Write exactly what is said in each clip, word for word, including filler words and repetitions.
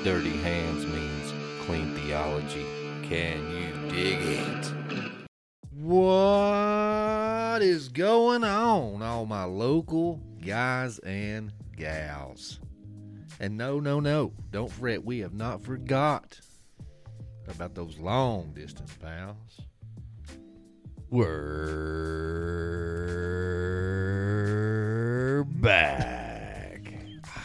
Dirty hands means clean theology. Can you dig it? What is going on, all my local guys and gals? And no, no, no, don't fret, we have not forgot about those long distance pals. We're back.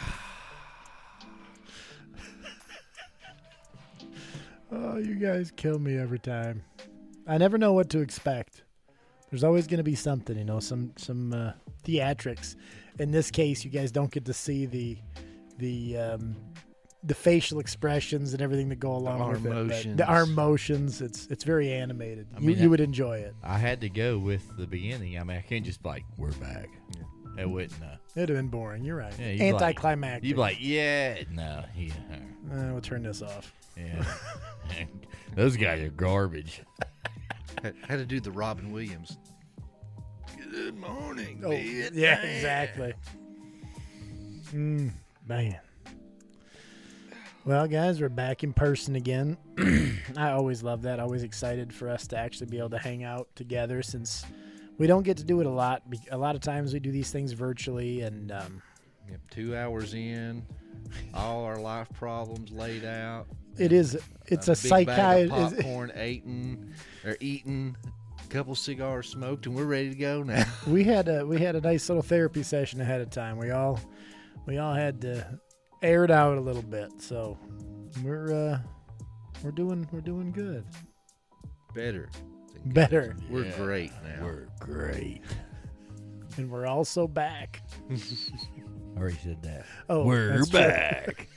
Oh, you guys kill me every time. I never know what to expect. There's always going to be something, you know, some some uh, theatrics. In this case, you guys don't get to see the the um, the facial expressions and everything that go along Our with emotions. it. The, our emotions. It's it's very animated. I you mean, you I- would enjoy it. I had to go with the beginning. I mean, I can't just be like, we're back. Yeah. It wouldn't. Uh, It'd have been boring. You're right. Yeah, you'd be like- Anticlimactic. you'd be like, yeah, no, yeah, Uh, we'll turn this off. yeah. Those guys are garbage. Had, had to do the Robin Williams. Good morning, Oh, Vietnam. yeah, exactly. Mm, man. Well, guys, we're back in person again. I always love that. Always excited for us to actually be able to hang out together since we don't get to do it a lot. Be- A lot of times we do these things virtually, and um, Yep, two hours in, all our life problems laid out. it is it's a, big bag of psychiatrist. popcorn eaten or eaten, a couple cigars smoked, and we're ready to go now. We had a we had a nice little therapy session ahead of time. We all we all had to air it out a little bit. So we're uh, we're doing we're doing good. Better. than Better. good. We're Yeah, great now. We're great. And we're also back. I already said that. Oh, we're that's true. back.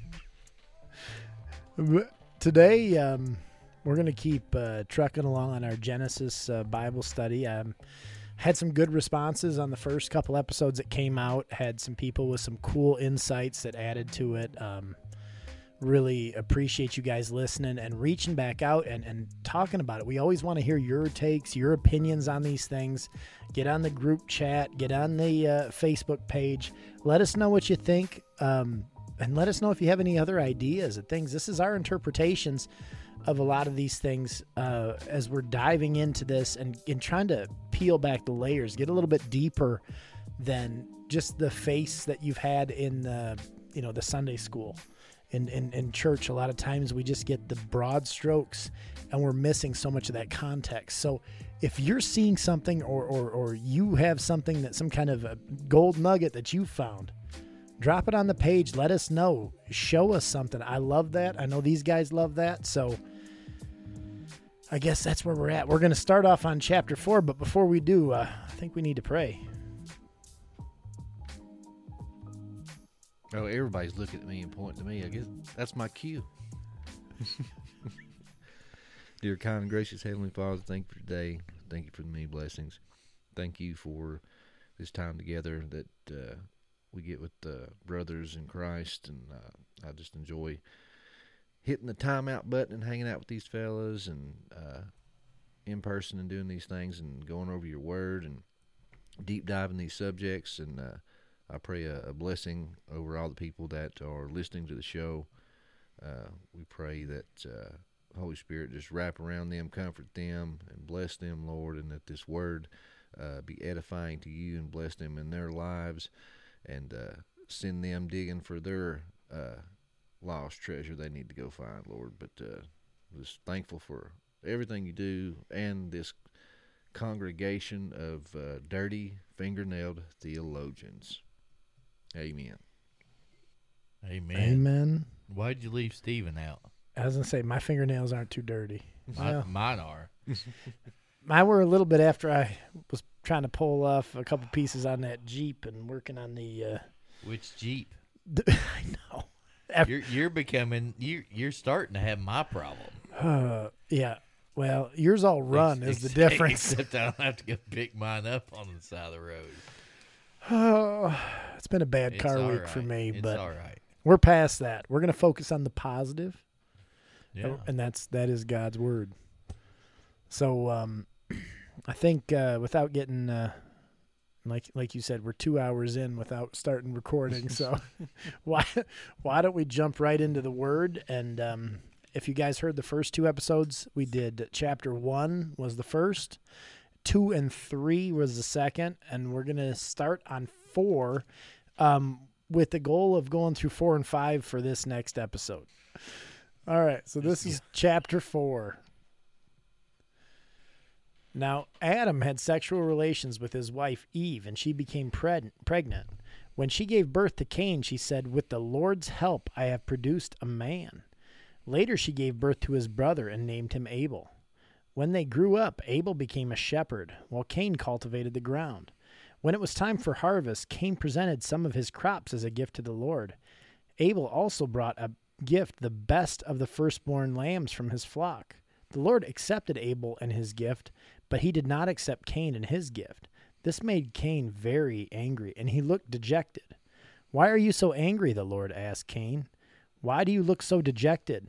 But today, um, we're going to keep uh, trucking along on our Genesis uh, Bible study. Um, had some good responses on the first couple episodes that came out. Had some people with some cool insights that added to it. Um, really appreciate you guys listening and reaching back out and, and talking about it. We always want to hear your takes, your opinions on these things. Get on the group chat. Get on the uh, Facebook page. Let us know what you think. Um, and let us know if you have any other ideas and things. This is our interpretations of a lot of these things uh, as we're diving into this and, and trying to peel back the layers, get a little bit deeper than just the face that you've had in the, you know, the Sunday school. In, in, in church, a lot of times we just get the broad strokes and we're missing so much of that context. So if you're seeing something or, or, or you have something that some kind of a gold nugget that you found, drop it on the page. Let us know. Show us something. I love that. I know these guys love that. So I guess that's where we're at. We're going to start off on chapter four, but before we do, uh, I think we need to pray. Oh, everybody's looking at me and pointing to me. I guess that's my cue. Dear kind and gracious Heavenly Father, thank you for today. Thank you for the many blessings. Thank you for this time together that uh, we get with uh, brothers in Christ. And uh, I just enjoy hitting the timeout button and hanging out with these fellas and uh, in person and doing these things and going over your word and deep diving these subjects. And uh, I pray a, a blessing over all the people that are listening to the show. Uh, we pray that uh, Holy Spirit just wrap around them, comfort them, and bless them, Lord, and that this word uh, be edifying to you and bless them in their lives and uh, send them digging for their uh, lost treasure they need to go find, Lord. But uh, just thankful for everything you do and this congregation of uh, dirty, fingernailed theologians. Amen. Amen. Amen. Why'd you leave Steven out? I was going to say, my fingernails aren't too dirty. My, Well, Mine are. mine were a little bit after I was trying to pull off a couple pieces on that Jeep and working on the. Uh, Which Jeep? I know. After, You're you're becoming you're you're starting to have my problem. uh, yeah. Well, yours all run Ex- is the ex- difference. Except I don't have to go pick mine up on the side of the road. Oh, it's been a bad It's car all week right. for me, It's but all right. we're past that. We're going to focus on the positive, Yeah. and that's that is God's word. So, um, I think uh, without getting uh, Like like you said, we're two hours in without starting recording. So why why don't we jump right into the Word? And um, if you guys heard the first two episodes, we did chapter one was the first, two and three was the second, and we're gonna start on four, um, with the goal of going through four and five for this next episode. All right, so this is chapter four. Now, Adam had sexual relations with his wife Eve, and she became preg- pregnant. When she gave birth to Cain, she said, "With the Lord's help, I have produced a man." Later, she gave birth to his brother and named him Abel. When they grew up, Abel became a shepherd, while Cain cultivated the ground. When it was time for harvest, Cain presented some of his crops as a gift to the Lord. Abel also brought a gift, the best of the firstborn lambs from his flock. The Lord accepted Abel and his gift, but he did not accept Cain and his gift. This made Cain very angry, and he looked dejected. "Why are you so angry?" the Lord asked Cain. "Why do you look so dejected?"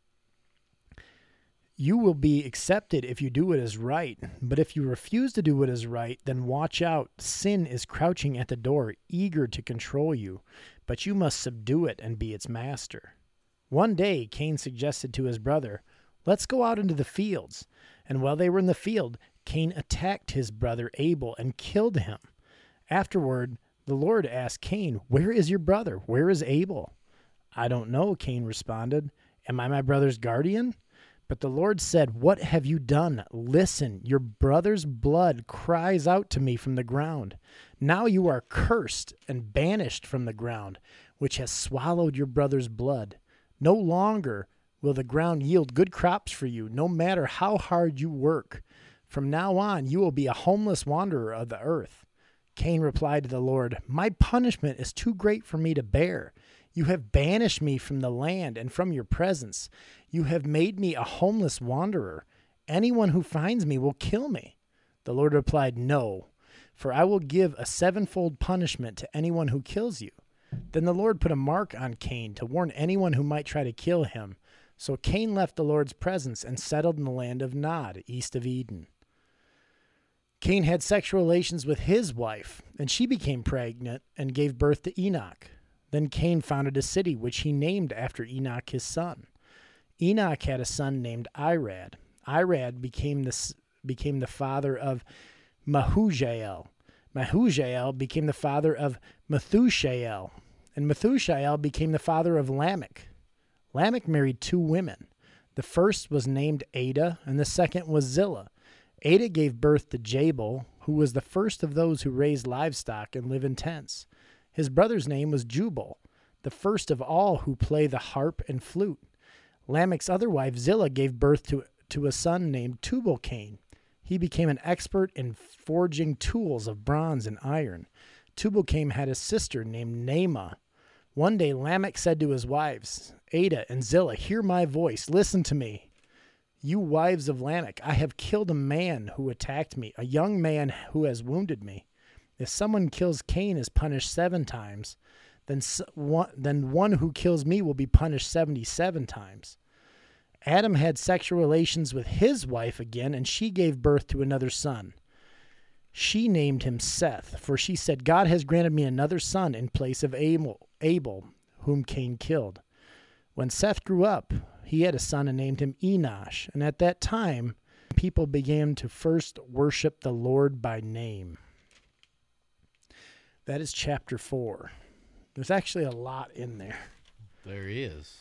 "You will be accepted if you do what is right, but if you refuse to do what is right, then watch out. Sin is crouching at the door, eager to control you, but you must subdue it and be its master." One day, Cain suggested to his brother, "Let's go out into the fields." And while they were in the field, Cain attacked his brother Abel and killed him. Afterward, the Lord asked Cain, "Where is your brother? Where is Abel?" "I don't know," Cain responded. "Am I my brother's guardian?" But the Lord said, "What have you done? Listen, your brother's blood cries out to me from the ground. Now you are cursed and banished from the ground, which has swallowed your brother's blood. No longer will the ground yield good crops for you, no matter how hard you work. From now on, you will be a homeless wanderer of the earth." Cain replied to the Lord, "My punishment is too great for me to bear. You have banished me from the land and from your presence. You have made me a homeless wanderer. Anyone who finds me will kill me." The Lord replied, "No, for I will give a sevenfold punishment to anyone who kills you." Then the Lord put a mark on Cain to warn anyone who might try to kill him. So Cain left the Lord's presence and settled in the land of Nod, east of Eden. Cain had sexual relations with his wife, and she became pregnant and gave birth to Enoch. Then Cain founded a city, which he named after Enoch his son. Enoch had a son named Irad. Irad became the, became the father of Mahujael. Mahujael became the father of Methushael, and Methushael became the father of Lamech. Lamech married two women. The first was named Ada, and the second was Zillah. Ada gave birth to Jabal, who was the first of those who raised livestock and live in tents. His brother's name was Jubal, the first of all who play the harp and flute. Lamech's other wife, Zillah, gave birth to, to a son named Tubal-Cain. He became an expert in forging tools of bronze and iron. Tubal-Cain had a sister named Naamah. One day Lamech said to his wives, "Ada and Zillah, hear my voice. Listen to me. You wives of Lamech, I have killed a man who attacked me, a young man who has wounded me. If someone kills Cain is punished seven times, then one, then one who kills me will be punished seventy-seven times." Adam had sexual relations with his wife again, and she gave birth to another son. She named him Seth, for she said, "God has granted me another son in place of Abel, Abel, whom Cain killed." When Seth grew up, he had a son and named him Enosh, and at that time, people began to first worship the Lord by name. That is chapter four. There's actually a lot in there. There is.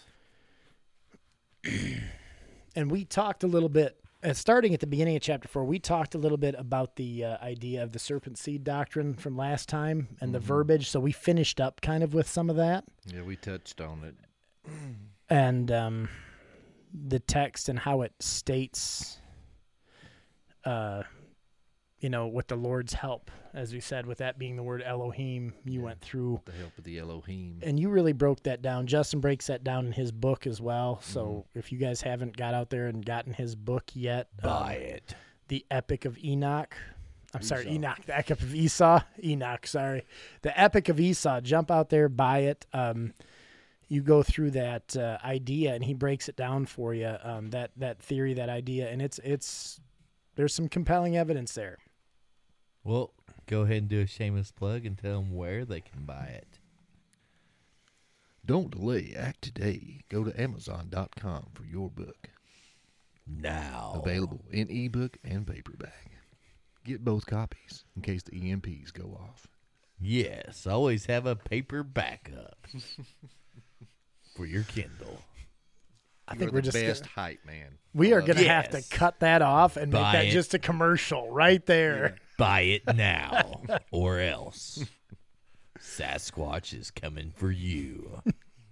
And we talked a little bit, uh, starting at the beginning of chapter four, we talked a little bit about the uh, idea of the serpent seed doctrine from last time and mm-hmm. the verbiage. So we finished up kind of with some of that. Yeah, we touched on it. And um, the text and how it states, uh, you know, with the Lord's help, as we said, with that being the word Elohim, you yeah, went through. The help of the Elohim. And you really broke that down. Justin breaks that down in his book as well. So mm-hmm. if you guys haven't got out there and gotten his book yet, buy um, it. The Epic of Enoch. I'm Esau. sorry, Enoch. The Epic of Esau. Enoch, sorry. The Epic of Esau. Jump out there, buy it. Um, you go through that uh, idea, and he breaks it down for you, um, that, that theory, that idea, and it's it's there's some compelling evidence there. Well, go ahead and do a shameless plug and tell them where they can buy it. Don't delay. Act today. Go to amazon dot com for your book. Now. Available in ebook and paperback. Get both copies in case the E M Ps go off. Yes, always have a paper backup for your Kindle. I You're think the we're just best gonna, hype man. we are Love going it. to have to Yes. cut that off and make Buy that it. just a commercial right there. Buy it now, or else Sasquatch is coming for you.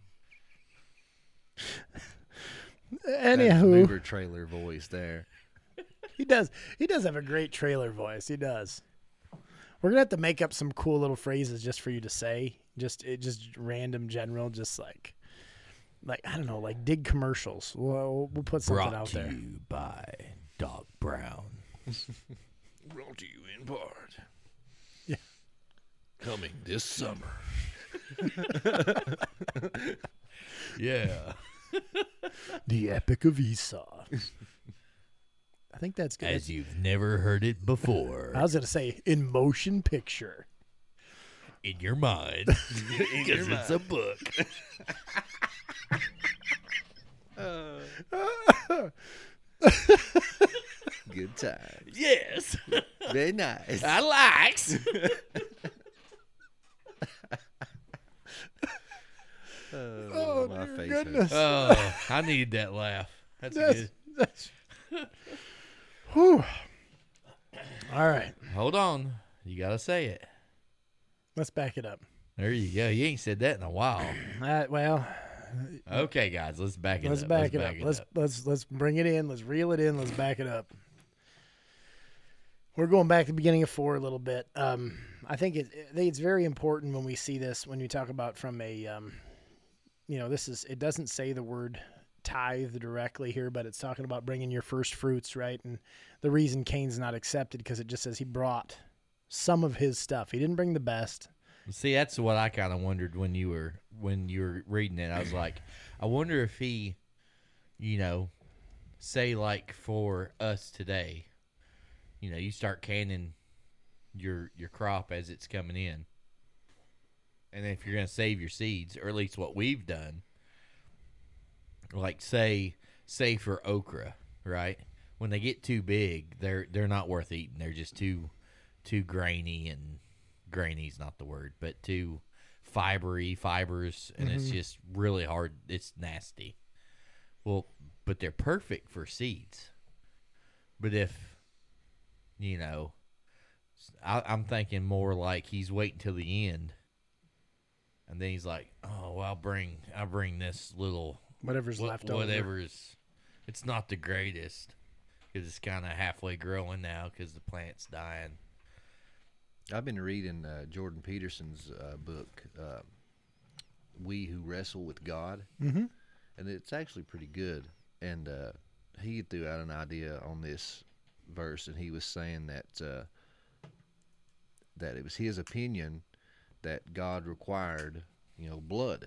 That Anywho, Uber trailer voice there. he does. He does have a great trailer voice. He does. We're gonna have to make up some cool little phrases just for you to say. Just it, just random general, just like, like I don't know, like dig commercials. We'll we'll put something Brought out to there. you by Doc Brown. Brought to you in part. Yeah. Coming this summer. Yeah. The Epic of Esau. I think that's good. As you've never heard it before. I was gonna say in motion picture. In your mind. Because it's a book. Good time. Yes. Very nice. I likes. Oh, my dear face goodness. Oh, I need that laugh. That's, That's, good. that's, whew. All right, Hold on. You got to say it. let's back it up. There you go. You ain't said that in a while. Uh, well, Okay, guys, let's back it let's up. back let's it up. let's let's let's bring it in. Let's reel it in. Let's back it up. We're going back to the beginning of four a little bit. Um, I think it, I think it's very important when we see this, when you talk about from a, um, you know, this is, it doesn't say the word tithe directly here, but it's talking about bringing your first fruits, right? And the reason Cain's not accepted because it just says he brought some of his stuff. He didn't bring the best. See, that's what I kind of wondered when you were when you were reading it. I was like, I wonder if he, you know, say like for us today, you know, you start canning your your crop as it's coming in, and if you're going to save your seeds, or at least what we've done, like say say for okra, right? When they get too big, they're they're not worth eating. They're just too too grainy and grainy's not the word, but too fibery fibers, and it's just really hard. It's nasty. Well, but they're perfect for seeds. But if, you know, I, I'm thinking more like he's waiting till the end, and then he's like, "Oh, well, I'll bring, I'll bring this little Whatever's wha- left over. whatever's. It's not the greatest because it's kind of halfway growing now because the plant's dying." I've been reading uh, Jordan Peterson's uh, book, uh, We Who Wrestle with God, Mm-hmm. and it's actually pretty good. And uh, he threw out an idea on this verse, and he was saying that uh, that it was his opinion that God required, you know, blood,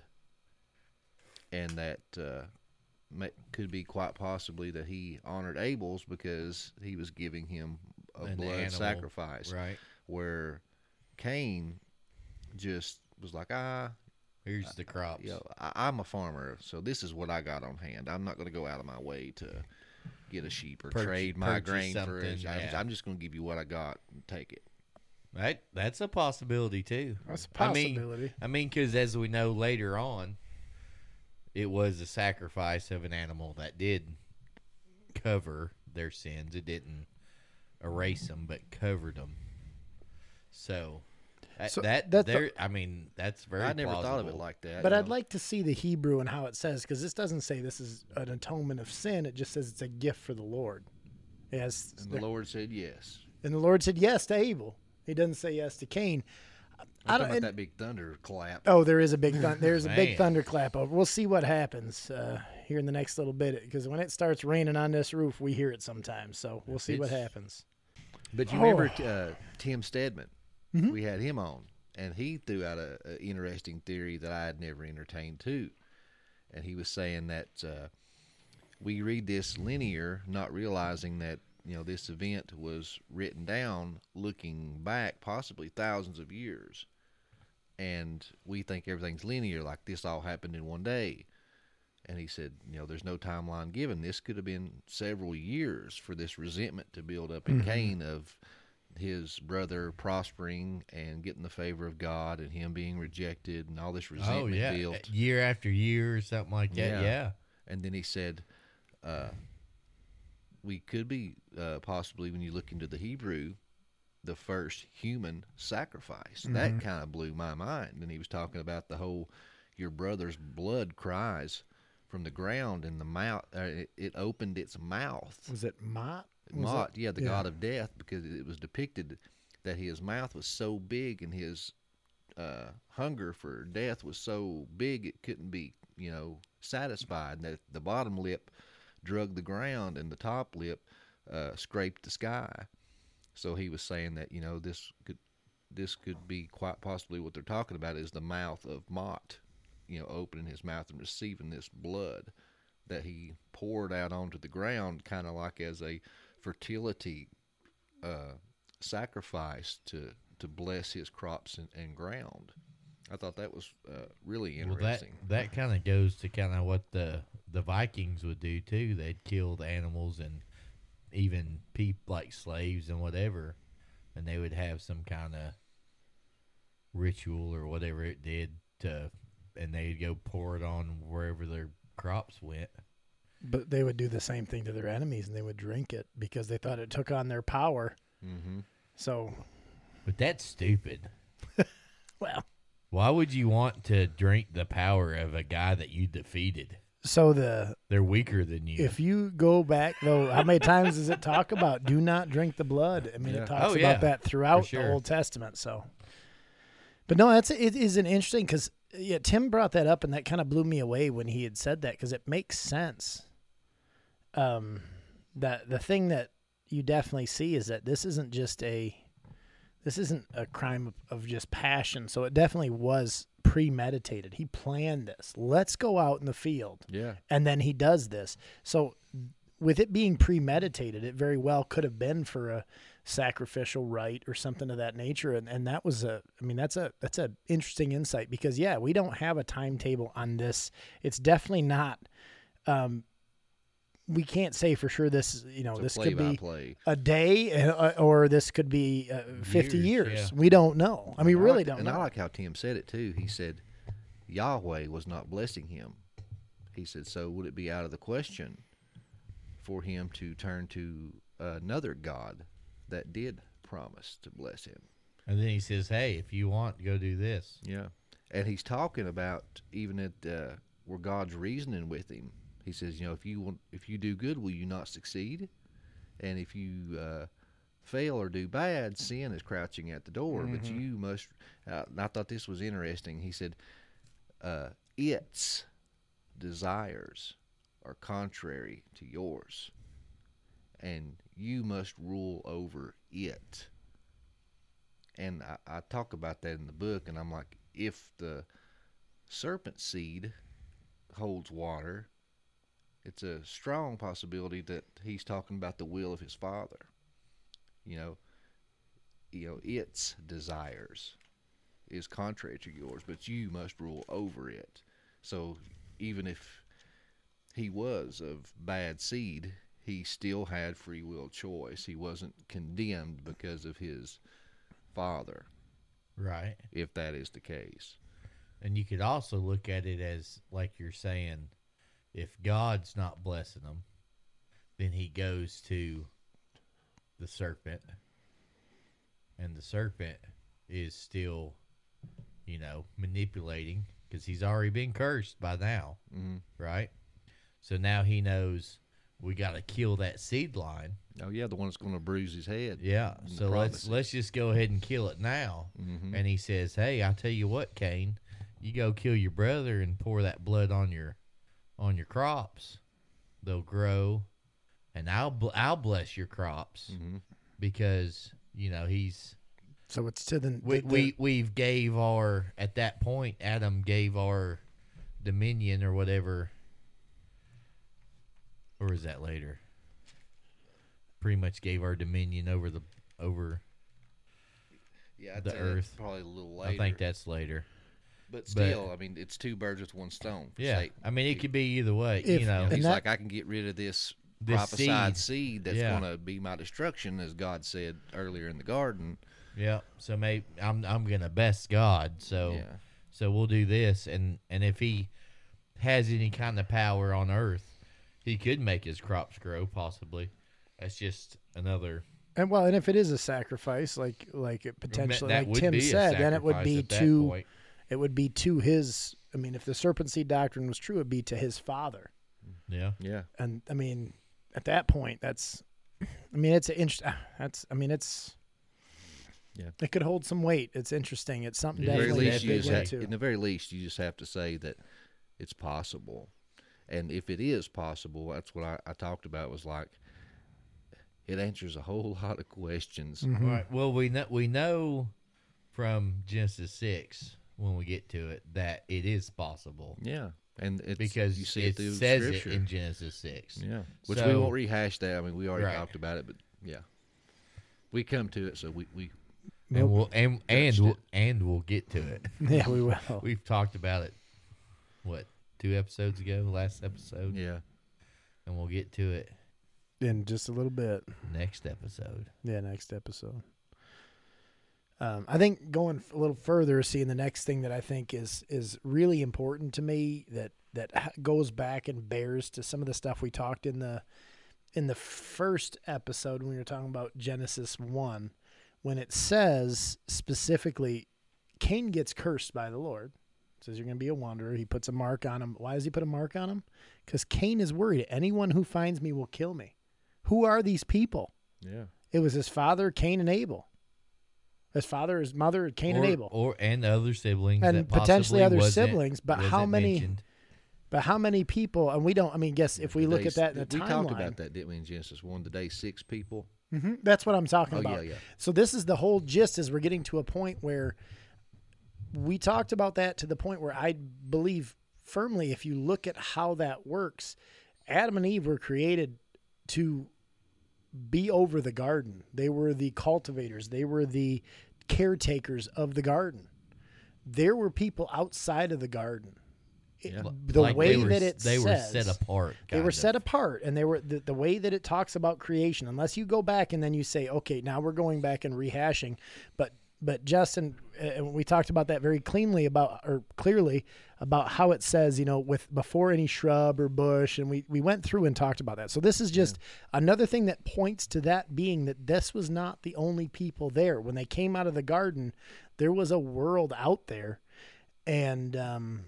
and that uh, ma- could be quite possibly that he honored Abel's because he was giving him a An blood animal, sacrifice, Right. where Cain just was like, ah, Here's the crops. you know, I, I'm a farmer, so this is what I got on hand. I'm not going to go out of my way to get a sheep or Purchase- trade my purchase grain for it. something, I'm, yeah. I'm just going to give you what I got and take it. Right? That's a possibility too. That's a I mean- possibility. I mean, because as we know later on, it was a sacrifice of an animal that did cover their sins. It didn't erase them, but covered them. So, that, So that that's the- there. I mean, that's very. I never thought of it plausible. like that. But you I'd know. like to see the Hebrew and how it says, because this doesn't say this is an atonement of sin. It just says it's a gift for the Lord. Yes, And the Lord said yes. and the Lord said yes to Abel. He doesn't say yes to Cain. I'm I talking don't. about and- that big thunder clap. oh, there is a big thun- there's a big Man. thunderclap over. We'll see what happens uh, here in the next little bit, because when it starts raining on this roof, we hear it sometimes. So we'll see what It's- happens. But you Oh. remember uh, Tim Stedman? Mhm. We had him on, and he threw out a, a interesting theory that I had never entertained too. And he was saying that uh, we read this linear, not realizing that you know, this event was written down looking back possibly thousands of years. And we think everything's linear, like this all happened in one day. And he said, you know, there's no timeline given. This could have been several years for this resentment to build up in Mhm. Cain of his brother prospering and getting the favor of God and him being rejected and all this Oh resentment yeah, built. year after year or something like that. Yeah. Yeah. And then he said, uh, we could be uh, possibly, when you look into the Hebrew, the first human sacrifice. That Mhm. kind of blew my mind. And he was talking about the whole, your brother's blood cries from the ground, and the mouth, uh, it, it opened its mouth. Was it Mott? Was Mot, it- yeah, the yeah. god of death, because it was depicted that his mouth was so big and his uh, hunger for death was so big it couldn't be, you know, satisfied. And that the bottom lip drug the ground and the top lip uh, scraped the sky. So he was saying that, you know, this could this could be quite possibly what they're talking about is the mouth of Mot, you know, opening his mouth and receiving this blood that he poured out onto the ground, kind of like as a fertility uh, sacrifice to to bless his crops and, and ground. I thought that was uh, really Well, that interesting. that kind of goes to kind of what the the Vikings would do too. They'd kill the animals and even people like slaves and whatever, and they would have some kind of ritual or whatever it did to, and they'd go pour it on wherever their crops went. But they would do the same thing to their enemies, and they would drink it because they thought it took on their power. Mm-hmm. So, But that's stupid. well, Why would you want to drink the power of a guy that you defeated? so the They're weaker than you. if you go back though, how many times does it talk about do not drink the blood? I mean, Yeah. it talks Oh, yeah, about that throughout sure. the Old Testament. So, but no, that's it is an interesting because yeah, Tim brought that up, and that kind of blew me away when he had said that because it makes sense. Um, that the thing that you definitely see is that this isn't just a this isn't a crime of, of just passion. So it definitely was premeditated. He planned this. Let's go out in the field. Yeah. And then he does this. So with it being premeditated, it very well could have been for a sacrificial rite or something of that nature. And, and that was a, I mean, that's a, that's a interesting insight because yeah, we don't have a timetable on this. It's definitely not, um, we can't say for sure this, you know, So this play could by be play. a day uh, or this could be uh, fifty Years, years. yeah. We don't know. I mean, And really like, don't and know. I like how Tim said it too. He said Yahweh was not blessing him. He said, so would it be out of the question for him to turn to another God that did promise to bless him? and then he says, "Hey, if you want, go do this." Yeah. And he's talking about even at uh, where God's reasoning with him. He says, you know, if you want, if you do good, will you not succeed? And if you uh, fail or do bad, sin is crouching at the door. But Mhm. you must. Uh, and I thought this was interesting. He said, uh, its desires are contrary to yours, and you must rule over it. And I, I talk about that in the book, and I'm like, if the serpent seed holds water, it's a strong possibility that he's talking about the will of his father. You know, you know, its desires is contrary to yours, but you must rule over it. So even if he was of bad seed, he still had free will choice. He wasn't condemned because of his father, Right. if that is the case. And you could also look at it as, like you're saying, if God's not blessing them, then he goes to the serpent, and the serpent is still, you know, manipulating because he's already been cursed by now, Mm-hmm. right? So now he knows we got to kill that seed line. Oh yeah, the one that's going to bruise his head. Yeah. And the So let's prophecy. let's just go ahead and kill it now. Mm-hmm. And he says, "Hey, I tell you what, Cain, you go kill your brother and pour that blood on your on your crops. They'll grow, and I'll bl- I'll bless your crops Mm-hmm. because you know he's So it's to the, we the- we we've gave our at that point Adam gave our dominion or whatever, or is that later? pretty much gave our dominion over the over. Yeah, I'd the say earth. that's probably a little later. I think that's later. But still, I mean, it's two birds with one stone. for Yeah, Satan. I mean it could be either way. If- you know, You know, And he's that- like, I can get rid of this, This prophesied seed. seed, that's Yeah. going to be my destruction, as God said earlier in the garden. yeah. So maybe I'm I'm gonna best God. So Yeah. so we'll do this, and and if he has any kind of power on Earth, he could make his crops grow. Possibly. That's just another. And well, and if it is a sacrifice, like like it potentially, that like would Tim be a said, then it would sacrifice be at that to point. it would be to his. I mean, if the serpent seed doctrine was true, it'd be to his father. Yeah. Yeah. And I mean, at that point, that's. I mean, it's an inch. That's. I mean, it's. Yeah. It could hold some weight. It's interesting. It's something At the very definitely least, to you dig just ha- into. in the very least, you just have to say that it's possible. And if it is possible, that's what I, I talked about, was like, it answers a whole lot of questions. Mhm. All right. Well, we know we know from Genesis six when we get to it that it is possible Yeah. And it's, because you see it it through says Scripture. it in Genesis six. Yeah. Which we So- won't rehash that. I mean, we already Right. talked about it, but yeah. We come to it, so we, we And we'll and and Touched we'll, it. and we'll get to it. Yeah, we will. We've talked about it. What two episodes ago? Last episode, yeah. and we'll get to it In just a little bit. next episode. Yeah, next episode. Um, I think going f- a little further, seeing the next thing that I think is is really important to me that that h- goes back and bears to some of the stuff we talked in the in the first episode when we were talking about Genesis one, when it says specifically, Cain gets cursed by the Lord. It says you're going to be a wanderer. He puts a mark on him. Why does he put a mark on him? Because Cain is worried. Anyone who finds me will kill me. Who are these people? Yeah. It was his father, Cain and Abel. His father, his mother, Cain or, and Abel. or and other siblings, And that potentially possibly other wasn't- siblings, but how wasn't many- mentioned. But how many people? And we don't. I mean, guess if we look Today, at that in the we timeline, talked about that, didn't we, in Genesis one? Today, six people. hmm that's what I'm talking Oh, about. yeah, yeah. So this is the whole gist. Is we're getting to a point where we talked about that to the point where I believe firmly, if you look at how that works, Adam and Eve were created to be over the garden. They were the cultivators. They were the caretakers of the garden. There were people outside of the garden. It- Yeah. The Like way they were, that it they says, were set apart. they were kind set of. apart, and they were the, the way that it talks about creation. Unless you go back and then you say, okay, now we're going back and rehashing, but but Justin, uh, and we talked about that very cleanly about or clearly about how it says, you know, with before any shrub or bush, and we we went through and talked about that. So this is just another thing that points to that being that this was not the only people there when they came out of the garden. There was a world out there, and um,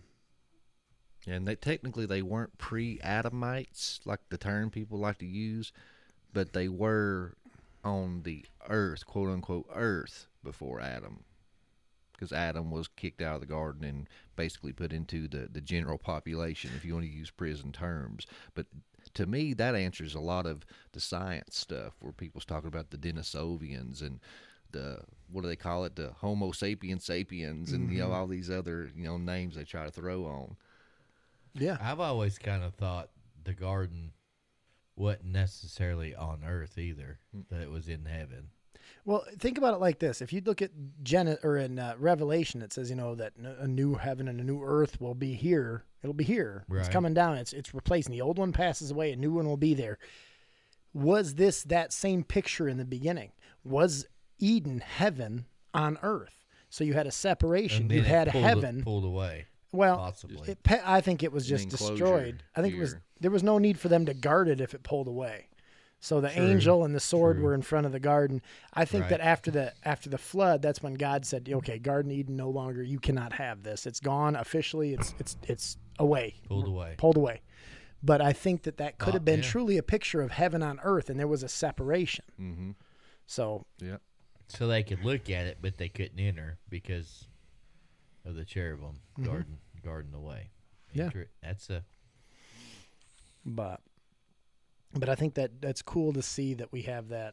And they technically they weren't pre-Adamites, like the term people like to use, but they were on the earth, quote unquote, earth before Adam, because Adam was kicked out of the garden and basically put into the the general population, if you want to use prison terms. But to me, that answers a lot of the science stuff where people's talking about the Denisovians and the, what do they call it, the Homo sapiens sapiens, and you know all these other you know names they try to throw on. yeah, I've always kind of thought the garden wasn't necessarily on earth either; that it was in heaven. Well, think about it like this: if you look at Gen or in uh, Revelation, it says, you know, that n- a new heaven and a new earth will be here. It'll be here. It's Right. coming down. It's it's replacing the old one passes away. A new one will be there. Was this that same picture in the beginning? Was Eden heaven on earth? So you had a separation. And You then it had pulled, heaven. pulled away, well, possibly. it, pe- I think it was An just enclosure destroyed. I think it was here. there was no need for them to guard it if it pulled away. So the True, angel and the sword true. were in front of the garden. I think Right. that after the after the flood, that's when God said, "Okay, Garden Eden, no longer. You cannot have this. It's gone officially. It's it's it's away, pulled away. pulled away." But I think that that could Oh, have been yeah. truly a picture of heaven on earth, and there was a separation. Mm-hmm. So Yeah. So they could look at it, but they couldn't enter because of the cherubim garden, garden away. Mm-hmm. Yeah. Inter- that's a But but I think that that's cool to see that we have that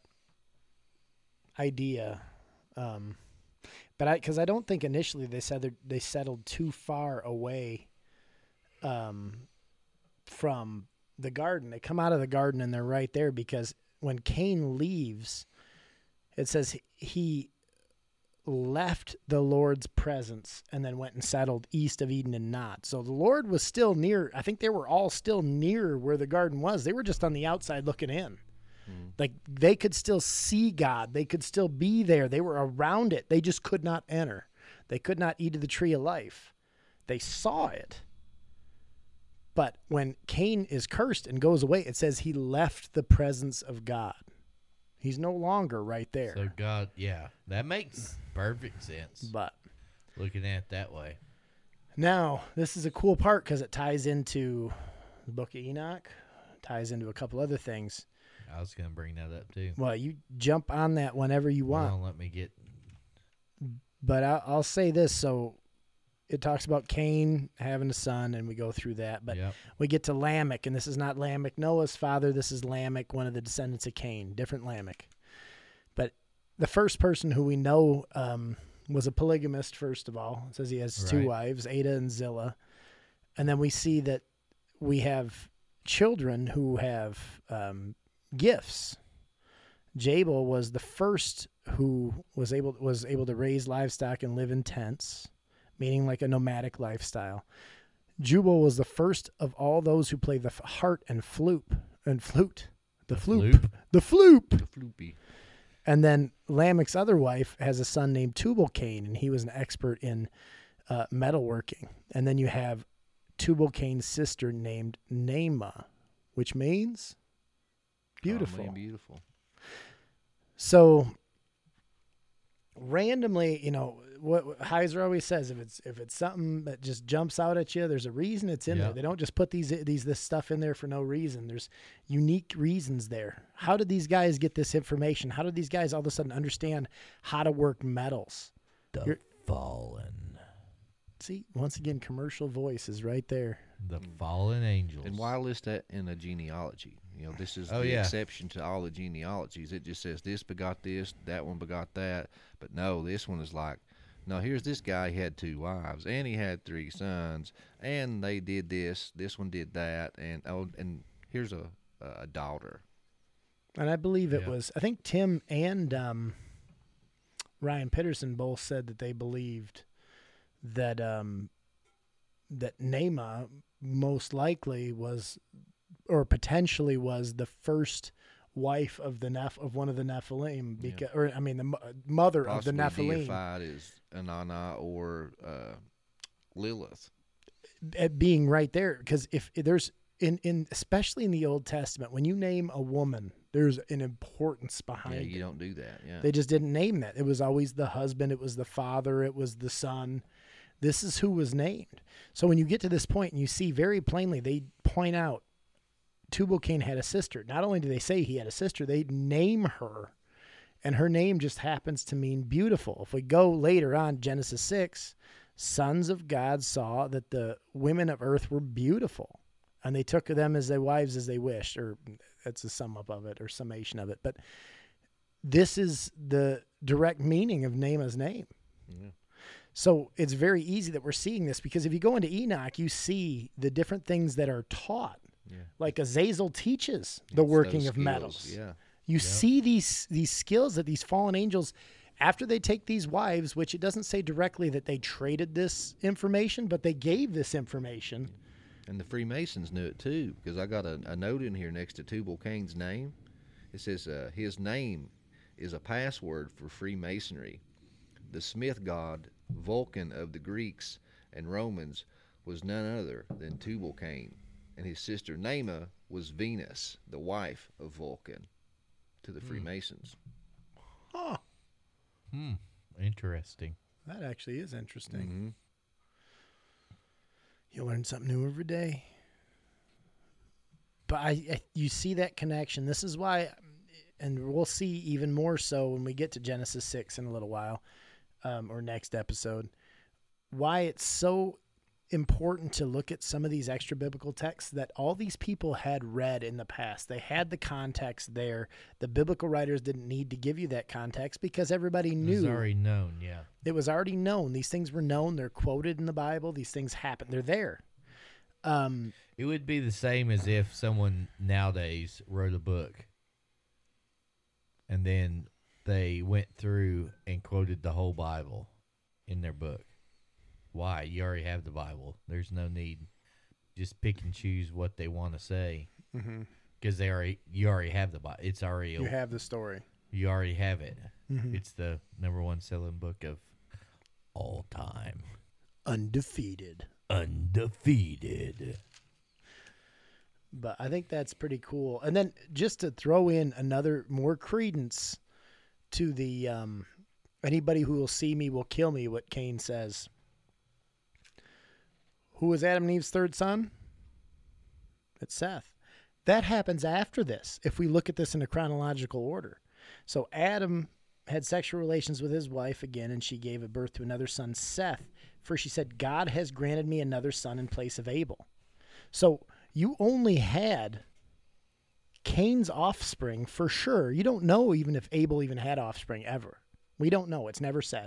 idea. Um, but I because I don't think initially they said they're- they settled too far away um, from the garden. They come out of the garden and they're right there because when Cain leaves, it says he left the Lord's presence and then went and settled east of Eden and Nod. So the Lord was still near. I think they were all still near where the garden was. They were just on the outside looking in. Mm. Like they could still see God. They could still be there. They were around it. They just could not enter. They could not eat of the tree of life. They saw it. But when Cain is cursed and goes away, it says he left the presence of God. He's no longer right there. So God, yeah, that makes perfect sense. But looking at it that way. Now, this is a cool part because it ties into the book of Enoch, ties into a couple other things. I was going to bring that up too. Well, you jump on that whenever you want. Don't let me get. But I'll, I'll say this. So it talks about Cain having a son, and we go through that. But Yep. we get to Lamech, and this is not Lamech, Noah's father. This is Lamech, one of the descendants of Cain, different Lamech. But the first person who we know um, was a polygamist, first of all. It says he has two Right. wives, Ada and Zillah. And then we see that we have children who have um, gifts. Jabal was the first who was able was able to raise livestock and live in tents, meaning like a nomadic lifestyle. Jubal was the first of all those who played the f- harp and flute and flute, the, The flute, flute. the flute. The floopy. And then Lamech's other wife has a son named Tubal-Cain, and he was an expert in uh, metalworking. And then you have Tubal-Cain's sister named Naamah, which means beautiful. Oh, man, beautiful. So randomly, you know, what, what Heiser always says, if it's if it's something that just jumps out at you, there's a reason it's in Yeah. there. They don't just put these these this stuff in there for no reason. There's unique reasons there. How did these guys get this information? How did these guys all of a sudden understand how to work metals? The You're- fallen. See, once again, commercial voice is right there. The fallen angels. And why list that in a genealogy? You know, this is Oh, the yeah. exception to all the genealogies. It just says this begot this, that one begot that. But no, this one is like, no, here's this guy, he had two wives, and he had three sons, and they did this, this one did that, and oh, and here's a a daughter. And I believe it Yeah. was, I think Tim and um, Ryan Peterson both said that they believed that um, that Naamah most likely was, or potentially was, the first wife of the Neph of one of the Nephilim, because, or I mean, the mo- mother Possibly of the Nephilim, deified as Anana or uh, Lilith. at being right there. Because if there's in in especially in the Old Testament, when you name a woman, there's an importance behind Yeah, it. you don't do that. Yeah. They just didn't name that. It was always the husband, it was the father, it was the son. This is who was named. So when you get to this point and you see very plainly, they point out Tubal-Cain had a sister. Not only do they say he had a sister, they name her. And her name just happens to mean beautiful. If we go later on, Genesis six, sons of God saw that the women of earth were beautiful. And they took them as their wives as they wished, or that's a sum up of it or summation of it. But this is the direct meaning of Naamah's name. Yeah. So it's very easy that we're seeing this, because if you go into Enoch, you see the different things that are taught. Yeah. Like Azazel teaches the It's working those of skills, metals. Yeah. You see these these skills that these fallen angels, after they take these wives, which it doesn't say directly that they traded this information, but they gave this information. And the Freemasons knew it too, because I got a, a note in here next to Tubal-Cain's name. It says uh, his name is a password for Freemasonry. The Smith god Vulcan of the Greeks and Romans was none other than Tubal-Cain, and his sister Naamah was Venus, the wife of Vulcan, to the Freemasons. Huh. Hmm. Interesting. That actually is interesting. Mm-hmm. You learn something new every day. But I, I, you see that connection. This is why, and we'll see even more so when we get to Genesis six in a little while, um, or next episode, why it's so important to look at some of these extra biblical texts that all these people had read in the past. They had the context there. The biblical writers didn't need to give you that context because everybody knew. It was already known, yeah. It was already known. These things were known. They're quoted in the Bible. These things happen. They're there. Um, It would be the same as if someone nowadays wrote a book and then they went through and quoted the whole Bible in their book. Why? You already have the Bible. There's no need. Just pick and choose what they want to say Mm-hmm. because they already you already have the Bible. It's already You have the story. you already have it. Mm-hmm. It's the number one selling book of all time. Undefeated. Undefeated. But I think that's pretty cool. And then just to throw in another more credence to the um, anybody who will see me will kill me, what Cain says. Who was Adam and Eve's third son? It's Seth. That happens after this, if we look at this in a chronological order. So Adam had sexual relations with his wife again, and she gave a birth to another son, Seth. For she said, God has granted me another son in place of Abel. So you only had Cain's offspring for sure. You don't know even if Abel even had offspring ever. We don't know. It's never said.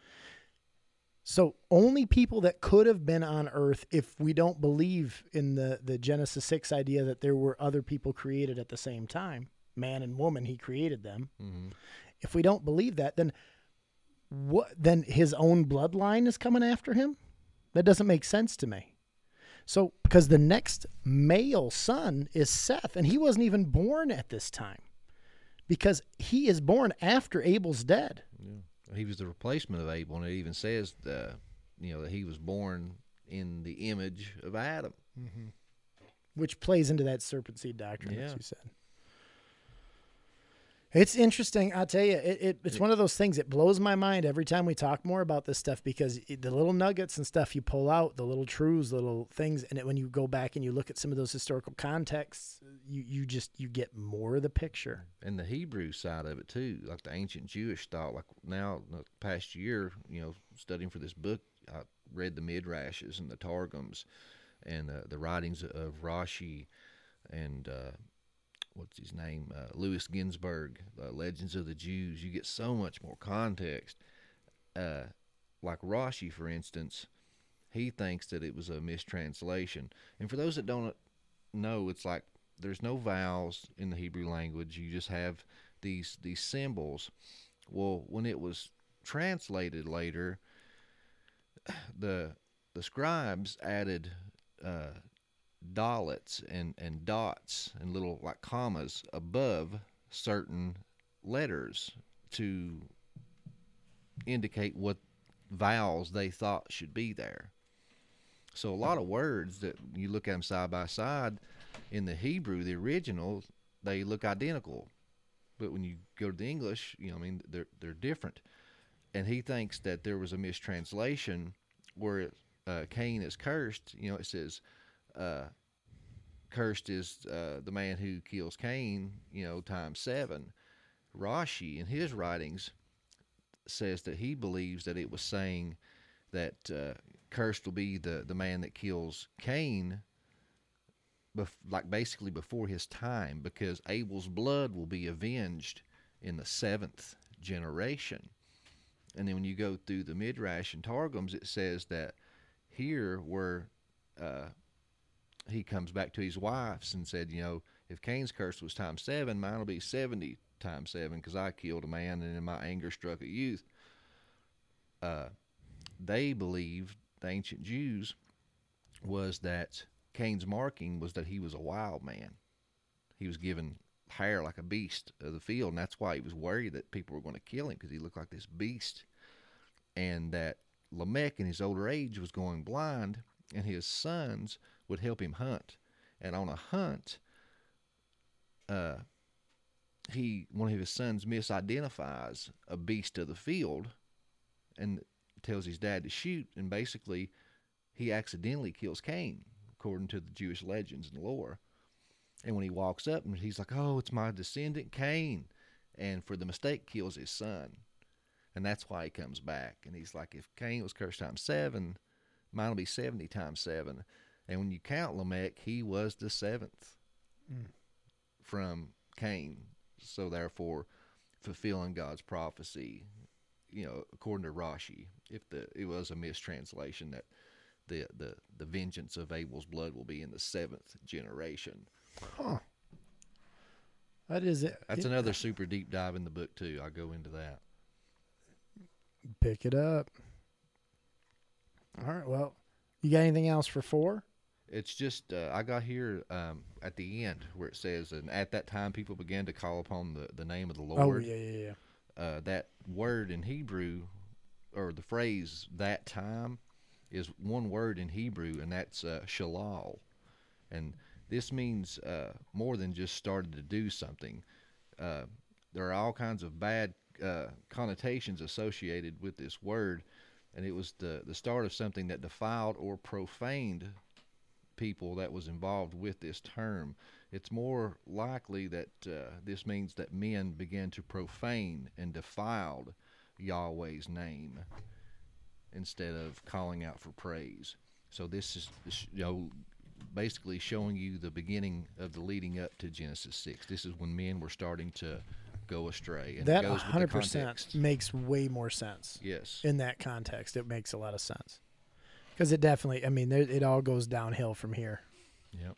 So only people that could have been on earth, if we don't believe in the, the Genesis six idea that there were other people created at the same time, man and woman, he created them. Mm-hmm. If we don't believe that, then what? Then his own bloodline is coming after him? That doesn't make sense to me. So, because the next male son is Seth, and he wasn't even born at this time, because he is born after Abel's dead. Yeah. He was the replacement of Abel, and it even says, uh, you know, that he was born in the image of Adam. Mm-hmm. Which plays into that serpent seed doctrine, Yeah. as you said. It's interesting. I'll tell you, it, it, it's one of those things. It blows my mind every time we talk more about this stuff, because it, the little nuggets and stuff you pull out, the little truths, little things, and it, when you go back and you look at some of those historical contexts, you, you just you get more of the picture. And the Hebrew side of it too, like the ancient Jewish thought. Like now, the past year, you know, studying for this book, I read the Midrashes and the Targums, and uh, the writings of Rashi, and uh, what's his name, uh, Louis Ginsburg, uh, Legends of the Jews. You get so much more context. Uh, like Rashi, for instance, he thinks that it was a mistranslation. And for those that don't know, it's like there's no vowels in the Hebrew language. You just have these these symbols. Well, when it was translated later, the the scribes added uh, dalits and, and dots and little like commas above certain letters to indicate what vowels they thought should be there. So a lot of words that you look at them side by side in the Hebrew, the original, they look identical. But when you go to the English, you know, I mean, they're they're different. And he thinks that there was a mistranslation where uh, Cain is cursed. You know, it says, uh, cursed is uh, the man who kills Cain, you know, times seven. Rashi, in his writings, says that he believes that it was saying that uh, cursed will be the, the man that kills Cain, bef- like basically before his time, because Abel's blood will be avenged in the seventh generation. And then when you go through the Midrash and Targums, it says that here where uh, he comes back to his wives and said, you know, if Cain's curse was times seven, mine will be seventy times seven, because I killed a man and in my anger struck a youth. Uh, they believed, the ancient Jews, was that Cain's marking was that he was a wild man. He was given hair like a beast of the field, and that's why he was worried that people were going to kill him, because he looked like this beast. And that Lamech in his older age was going blind, and his sons would help him hunt. And on a hunt, uh, he one of his sons misidentifies a beast of the field and tells his dad to shoot, and basically he accidentally kills Cain, according to the Jewish legends and lore. And when he walks up, and he's like, oh, it's my descendant Cain, and for the mistake kills his son. And that's why he comes back. And he's like, if Cain was cursed times seven, mine will be seventy times seven. And when you count Lamech, he was the seventh mm. from Cain. So therefore, fulfilling God's prophecy, you know, according to Rashi, if the it was a mistranslation, that the the, the vengeance of Abel's blood will be in the seventh generation. Huh. That is it. That's it, another super deep dive in the book too. I'll go into that. Pick it up. All right. Well, you got anything else for four? It's just uh, I got here um, at the end where it says, and at that time people began to call upon the, the name of the Lord. Oh yeah, yeah, yeah. Uh, that word in Hebrew, or the phrase "that time," is one word in Hebrew, and that's uh, shalal, and this means uh, more than just started to do something. Uh, there are all kinds of bad uh, connotations associated with this word, and it was the the start of something that defiled or profaned people that was involved with this term. It's more likely that uh, this means that men began to profane and defiled Yahweh's name instead of calling out for praise. So this is, you know, basically showing you the beginning of the leading up to Genesis six. This is when men were starting to go astray. And that it goes one hundred with the percent context. makes way more sense. Yes. In that context, it makes a lot of sense. Because it definitely, I mean, there, it all goes downhill from here. Yep.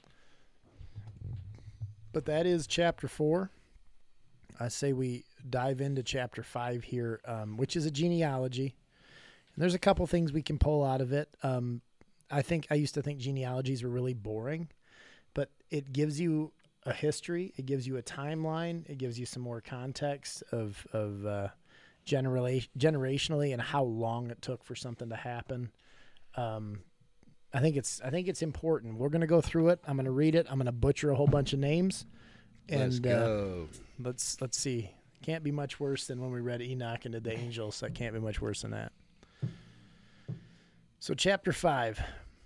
But that is chapter four. I say we dive into chapter five here, um, which is a genealogy. And there's a couple things we can pull out of it. Um, I think I used to think genealogies were really boring, but it gives you a history. It gives you a timeline. It gives you some more context of of uh, generala- generationally and how long it took for something to happen. Um, I think it's I think it's important. We're gonna go through it. I'm gonna read it. I'm gonna butcher a whole bunch of names. And Let's go. Uh, let's let's see. Can't be much worse than when we read Enoch and did the angels. That can't be much worse than that. So chapter five.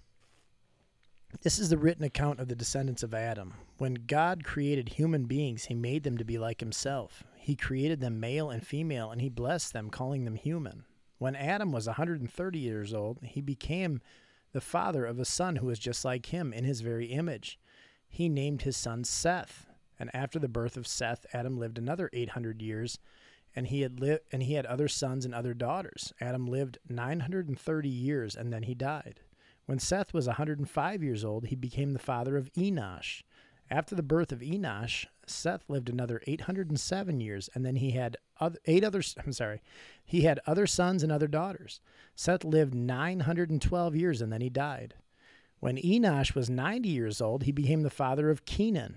This is the written account of the descendants of Adam. When God created human beings, he made them to be like himself. He created them male and female, and he blessed them, calling them human. When Adam was one hundred thirty years old, he became the father of a son who was just like him in his very image. He named his son Seth, and after the birth of Seth, Adam lived another eight hundred years, and he had li- and he had other sons and other daughters. Adam lived nine hundred thirty years, and then he died. When Seth was one hundred five years old, he became the father of Enosh. After the birth of Enosh, Seth lived another eight hundred seven years, and then he had other, eight others. I'm sorry, he had other sons and other daughters. Seth lived nine hundred twelve years, and then he died. When Enosh was ninety years old, he became the father of Kenan.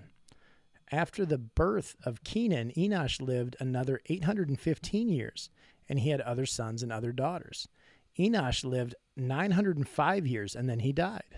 After the birth of Kenan, Enosh lived another eight hundred fifteen years, and he had other sons and other daughters. Enosh lived nine hundred five years, and then he died.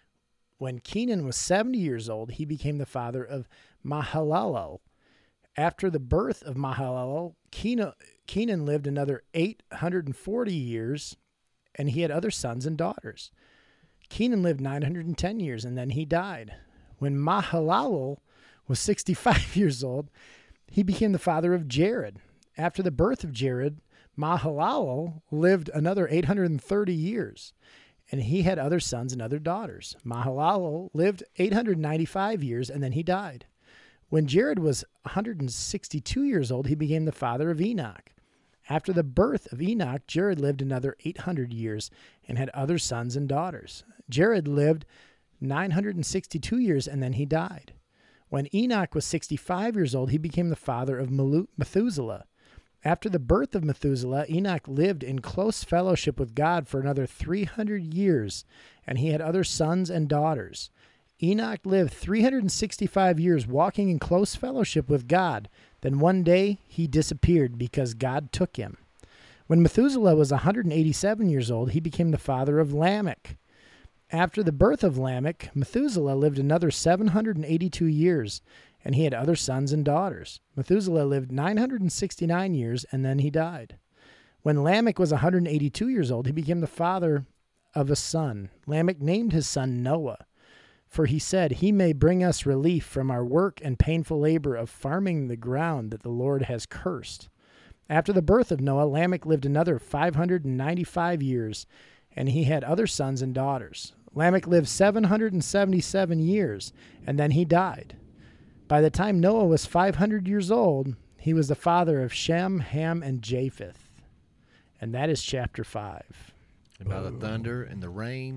When Kenan was seventy years old, he became the father of Mahalalel. After the birth of Mahalalel, Kenan, Kenan lived another eight hundred forty years, and he had other sons and daughters. Kenan lived nine hundred ten years, and then he died. When Mahalalel was sixty-five years old, he became the father of Jared. After the birth of Jared, Mahalalel lived another eight hundred thirty years, and he had other sons and other daughters. Mahalalel lived eight hundred ninety-five years, and then he died. When Jared was one hundred sixty-two years old, he became the father of Enoch. After the birth of Enoch, Jared lived another eight hundred years and had other sons and daughters. Jared lived nine hundred sixty-two years, and then he died. When Enoch was sixty-five years old, he became the father of Methuselah. After the birth of Methuselah, Enoch lived in close fellowship with God for another three hundred years, and he had other sons and daughters. Enoch lived three hundred sixty-five years walking in close fellowship with God. Then one day he disappeared because God took him. When Methuselah was one hundred eighty-seven years old, he became the father of Lamech. After the birth of Lamech, Methuselah lived another seven hundred eighty-two years, and he had other sons and daughters. Methuselah lived nine hundred sixty-nine years, and then he died. When Lamech was one hundred eighty-two years old, he became the father of a son. Lamech named his son Noah, for he said, "He may bring us relief from our work and painful labor of farming the ground that the Lord has cursed." After the birth of Noah, Lamech lived another five hundred ninety-five years, and he had other sons and daughters. Lamech lived seven hundred seventy-seven years, and then he died. By the time Noah was five hundred years old, he was the father of Shem, Ham, and Japheth. And that is chapter five. And by the thunder and the rain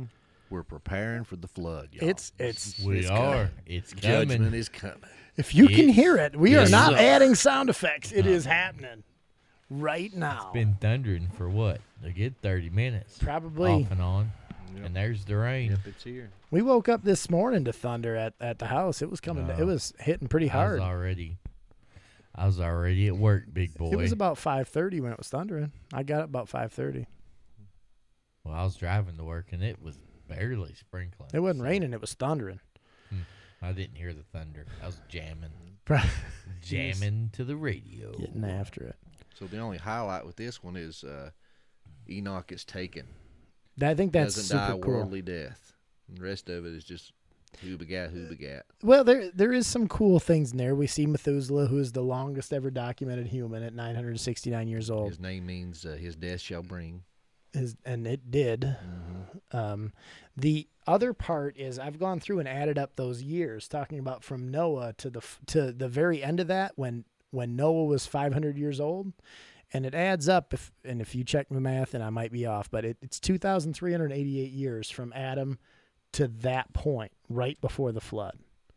We're preparing for the flood, y'all. It's it's. We It's are. coming. It's Judgment coming. is coming. If you can It's- hear it, we are Yes, not sir. adding sound effects. It is happening right now. Been thundering for what? A good thirty minutes. Probably. Off and on. Yep. And there's the rain. Yep, it's here. We woke up this morning to thunder at, at the house. It was coming. No. It was hitting pretty I hard. was already I was already at work, big boy. It was about five thirty when it was thundering. I got up about five thirty. well, I was driving to work and it was barely sprinkling. It wasn't so raining. It was thundering. I didn't hear the thunder. I was jamming. Getting Jamming to the radio. after it. So the only highlight with this one is uh, Enoch is taken. I think that's Doesn't die super a cool. worldly death. And the rest of it is just who begat, who begat. Well, there there is some cool things in there. We see Methuselah, who is the longest ever documented human at nine hundred sixty-nine years old. His name means uh, his death shall bring. His, and it did. Mm-hmm. Um, the other part is I've gone through and added up those years, talking about from Noah to the f- to the very end of that when when Noah was five hundred years old, and it adds up. If and if you check my math, and I might be off, but it, it's two thousand three hundred eighty-eight years from Adam to that point, right before the flood.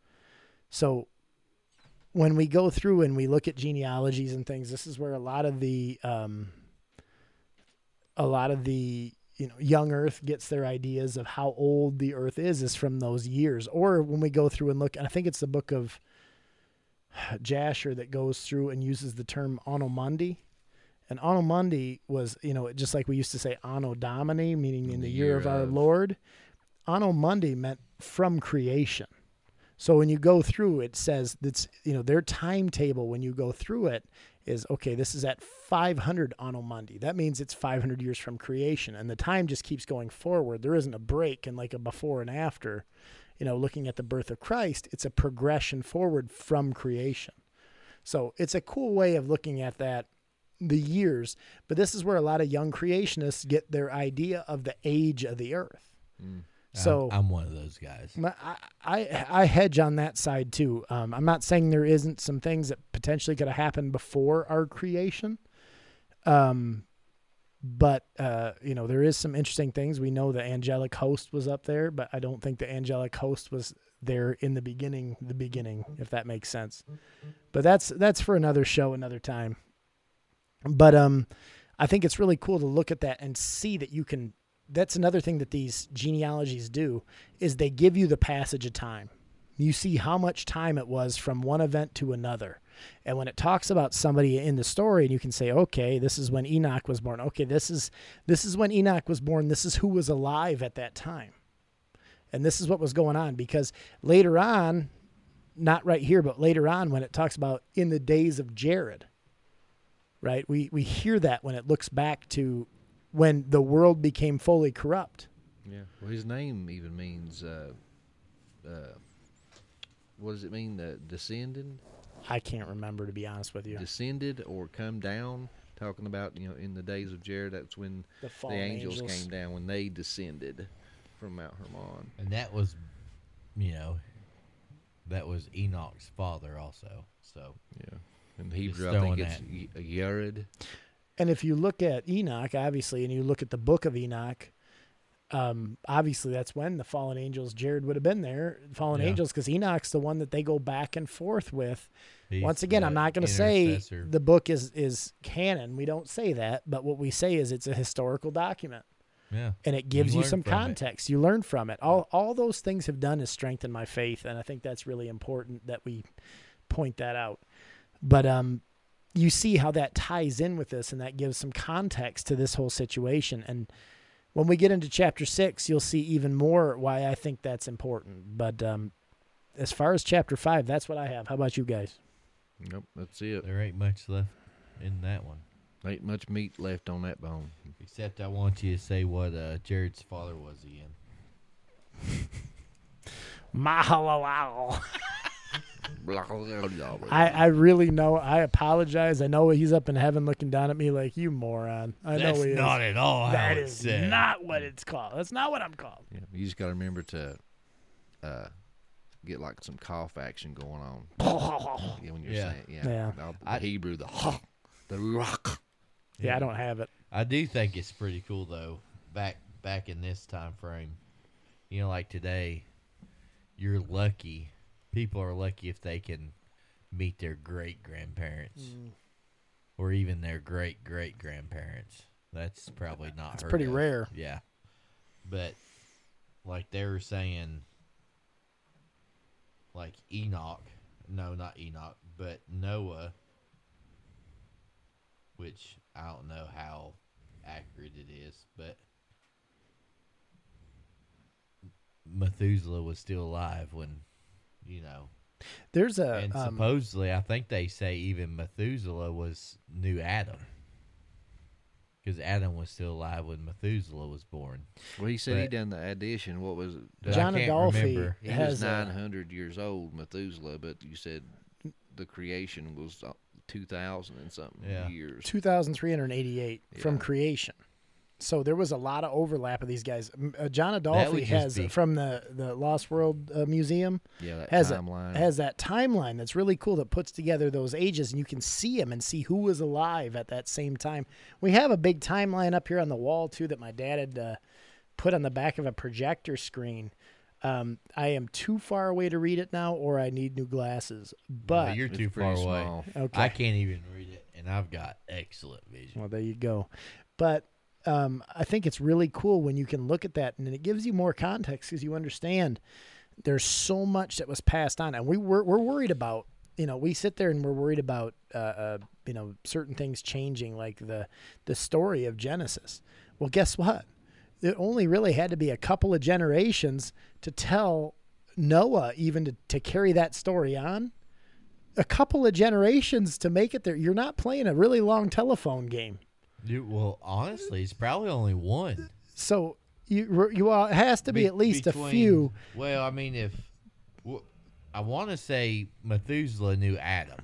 So when we go through and we look at genealogies and things, this is where a lot of the um, a lot of the you know young Earth gets their ideas of how old the Earth is is from those years. Or when we go through and look, and I think it's the book of Jasher that goes through and uses the term Anno Mundi. And Anno Mundi was, you know, just like we used to say Anno Domini, meaning in the, year, of our of- Lord. Anno Mundi meant from creation. So when you go through, it says that's, you know, their timetable when you go through it is, okay, this is at five hundred Anno Mundi. That means it's five hundred years from creation. And the time just keeps going forward. There isn't a break and like a before and after. You know, looking at the birth of Christ, it's a progression forward from creation. So it's a cool way of looking at that, the years. But this is where a lot of young creationists get their idea of the age of the earth. Mm. So I'm, I'm one of those guys. my- I, I I hedge on that side too. Um, I'm not saying there isn't some things that potentially could have happened before our creation. Um, but uh, you know, there is some interesting things. We know the angelic host was up there, but I don't think the angelic host was there in the beginning. The beginning, if that makes sense. But that's that's for another show, another time. But um, I think it's really cool to look at that and see that you can. That's another thing that these genealogies do is they give you the passage of time. You see how much time it was from one event to another. And when it talks about somebody in the story and you can say, okay, this is when Enoch was born. Okay, this is this is when Enoch was born. This is who was alive at that time. And this is what was going on because later on, not right here, but later on when it talks about in the days of Jared, right? We we hear that when it looks back to when the world became fully corrupt. Yeah. Well, his name even means, uh, uh, what does it mean? The descended, I can't remember, to be honest with you. descended, or come down. Talking about, you know, in the days of Jared, that's when The the fallen angels, angels. came down, when they descended from Mount Hermon. And that was, you know, that was Enoch's father also. So Yeah. In Hebrew, Just I think throwing it's that. Y- Yared. And if you look at Enoch, obviously, and you look at the book of Enoch, um, obviously that's when the fallen angels, Jared would have been there, fallen Yeah. angels, because Enoch's the one that they go back and forth with. he's Once again, the I'm not going to say intercessor. the book is, is canon. We don't say that, but what we say is it's a historical document. Yeah. And it gives you, learn some from it. context. You learn from it. All all those things have done is strengthen my faith, and I think that's really important that we point that out. But um, you see how that ties in with this, and that gives some context to this whole situation. And when we get into chapter six, you'll see even more why I think that's important. But um, as far as chapter five, that's what I have. How about you guys? Nope, that's it. There ain't much left in that one. Ain't much meat left on that bone. Except I want you to say what uh, Jared's father was he in. Mahalalal. I, I really know. I apologize. I know he's up in heaven looking down at me like, you moron. I That's know he not is. at all how That it's is said. not what it's called. That's not what I'm called. Yeah, you just got to remember to uh, get like some cough action going on. Yeah, when you're Yeah. saying, yeah, Yeah. All the I- Hebrew, the the rock. Yeah, I don't have it. I do think it's pretty cool though. Back back in this time frame, you know, like today, you're lucky. People are lucky if they can meet their great grandparents Mm. or even their great great grandparents. That's probably not. It's heard pretty of. rare. Yeah, but like they were saying, like Enoch. No, not Enoch, but Noah. Which I don't know how accurate it is, but Methuselah was still alive when, you know, There's a and um, supposedly I think they say even Methuselah was knew Adam because Adam was still alive when Methuselah was born. Well, he said he But- done the addition. What was it? But I John can't Adolphi remember. He has was a- nine hundred years old, Methuselah, but you said the creation was two thousand and something Yeah. years. two thousand three hundred eighty-eight from Yeah. creation. So there was a lot of overlap of these guys. M- Uh, John would Adolphi just has be- from the, the Lost World uh, Museum Yeah, that has a- timeline. has that timeline that's really cool that puts together those ages, and you can see them and see who was alive at that same time. We have a big timeline up here on the wall too that my dad had uh, put on the back of a projector screen. Um, I am too far away to read it now, or I need new glasses. No, But you're It's too far pretty away. small. okay, I can't even read it, and I've got excellent vision. well, there you go. But um, I think it's really cool when you can look at that, and it gives you more context because you understand there's so much that was passed on, and we were we're worried about. You know, we sit there and we're worried about uh, uh, you know certain things changing, like the the story of Genesis. Well, guess what? It only really had to be a couple of generations to tell Noah even to, to carry that story on. A couple of generations to make it there. You're not playing a really long telephone game. You, well, honestly, it's probably only one. So you you all, it has to be Be- at least between- a few. Well, I mean, if w- I want to say Methuselah knew Adam,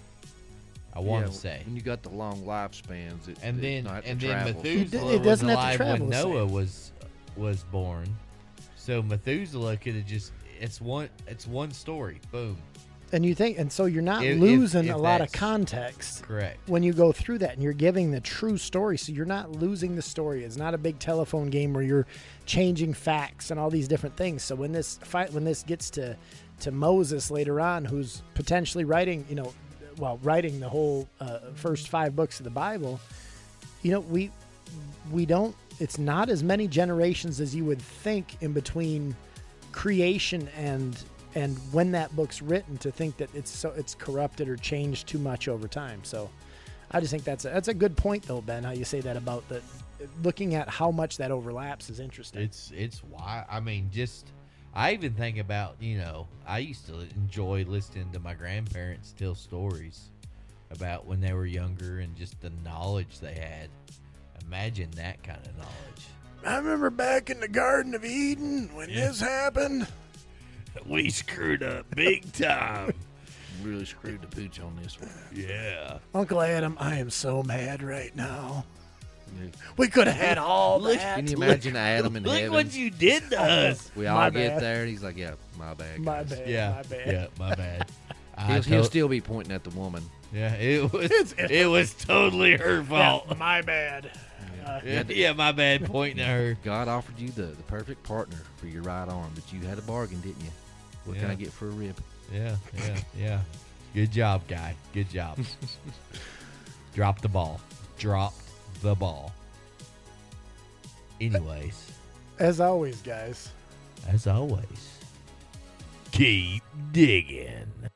I want to Yeah, say, when you got the long lifespans, it, and it then not and to then travel. Methuselah It was doesn't have to alive travel when the Noah same. was was born. So Methuselah could have just it's one it's one story. Boom. And you think, and so you're not If- if- losing if a lot of that's context Correct. when you go through that, and you're giving the true story. So you're not losing the story. It's not a big telephone game where you're changing facts and all these different things. So when this fight, when this gets to to Moses later on, who's potentially writing, you know, well, writing the whole uh, first five books of the Bible, you know, we we don't. It's not as many generations as you would think in between creation and and when that book's written, to think that it's so it's corrupted or changed too much over time. So I just think that's a, that's a good point though, Ben, how you say that about the looking at how much that overlaps is interesting. It's it's why I mean just I even think about, you know, I used to enjoy listening to my grandparents tell stories about when they were younger and just the knowledge they had. Imagine that kind of knowledge. I remember back in the Garden of Eden when Yeah. this happened. We screwed up big time. Really screwed the pooch on this one. Yeah. Uncle Adam, I am so mad right now. Yeah. We could have had all Look- that. Can you imagine Adam in Look heaven? what you did to us. we My all get bad. there, and he's like, "Yeah, my bad." My guys." bad. Yeah. My bad. Yeah, my bad. I He'll, he'll to- still be pointing at the woman. Yeah, it was it was totally her fault. Yeah, my bad. Uh, Yeah, yeah, my bad pointing at her. God offered you the, the perfect partner for your right arm, but you had a bargain, didn't you? What can Yeah. I get for a rib? Yeah, yeah, yeah. Good job, guy. Good job. Drop the ball. Dropped the ball. Anyways, As always, guys. as always, keep digging.